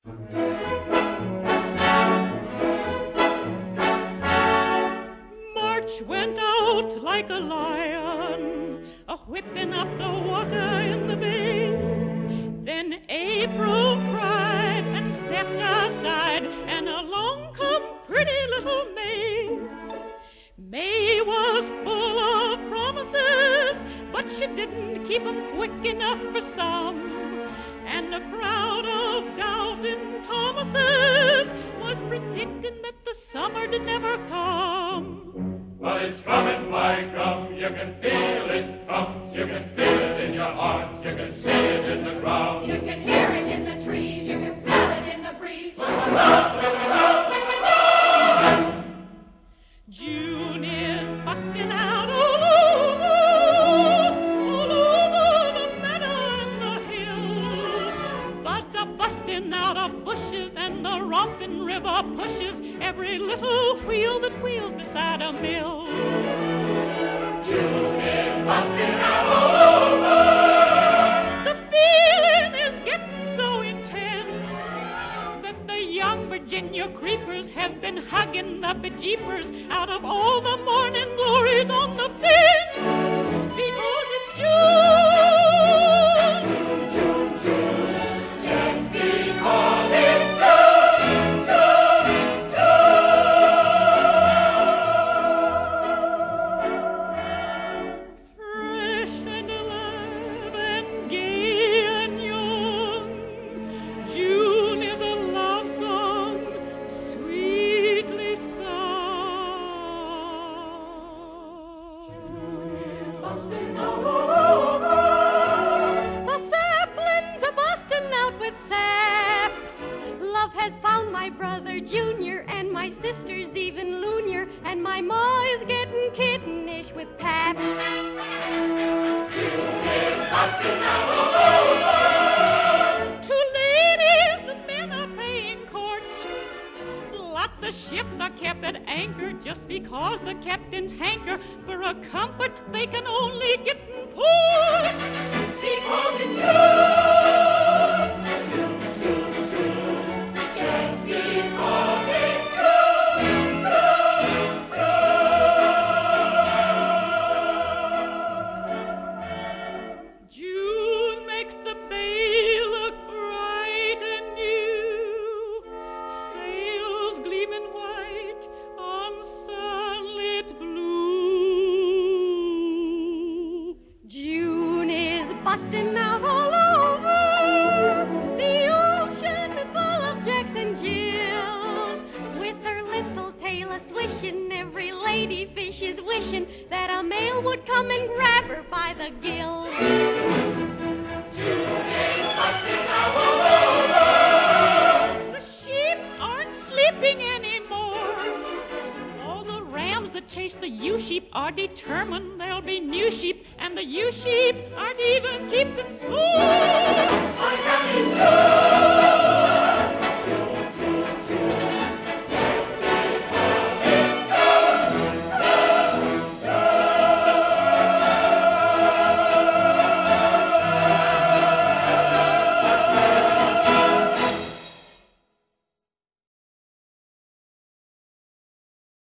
March went out like a lion, a-whipping up the water in the bay. Then April cried and stepped aside, and along come pretty little May. May was full of promises, but she didn't keep 'em quick enough for some. And a crowd of doubting Thomases was predicting that the summer'd never come. Well, it's coming, by gum, you can feel it come. You can feel it in your heart, you can see it in the ground. You can hear it in the trees, you can smell it in the breeze. June is busting out all over the meadow and the hill. Buds are busting out of bushes, and the romping river pushes every little wheel that wheels beside a mill. June is busting out all over. The feeling is getting so intense that the young Virginia creepers have been hugging the bejeepers out of all the morning glories on the fence, because it's June. June, June, just because it's June, June, June. Fresh and alive and gay and young, June is a love song sweetly sung. Busting out all over. The saplings are busting out with sap. Love has found my brother Junior, and my sister's even loonier, and my ma is getting kittenish with pap. Busting out all over. To ladies, the men are paying court. Lots of ships are kept at anchor just because the captains hanker for a comfort they can only get in port. Because it's June, June, June, June. Just because it's June, June, June. June makes the bay look bright and new, sails gleaming white on sunlit blue. June is busting out all over. The ocean is full of Jacks and Jills. With her little tail a-swishing, every lady fish is wishing that a male would come and grab her by the gills. The sheep aren't sleeping anymore. All the rams that chase the ewe sheep are determined there'll be new sheep, and the ewe sheep aren't even keeping score. I can be June.